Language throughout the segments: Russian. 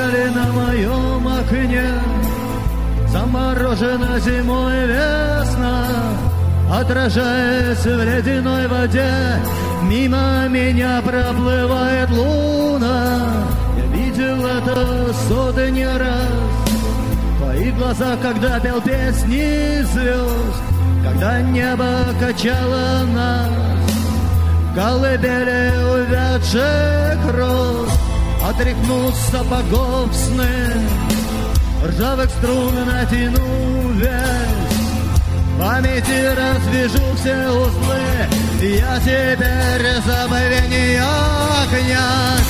печали на моем окне. Заморожена зимой весна, отражаясь в ледяной воде. Мимо меня проплывает луна. Я видел это сотни раз. Твои глаза, когда пел песни звезд, когда небо качало нас. Колыбели увядших роз, отряхнув сапогов сны, ржавых струн натяну весь, в памяти развяжу все узлы. Я теперь забвения князь.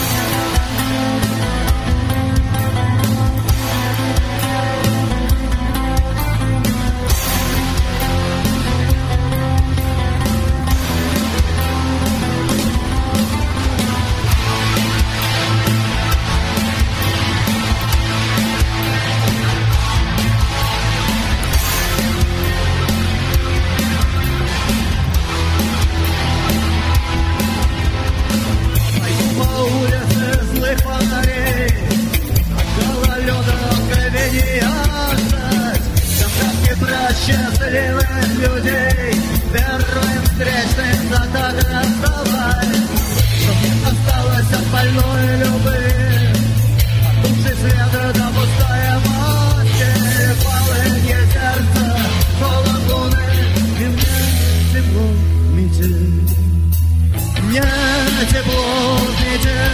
Счастливых людей, первым встречным за так расставай, чтоб не осталось от больной любви, потухший свет до пустой маски, полынье сердца, холод луны, и мне тепло метель, мне тепло метель.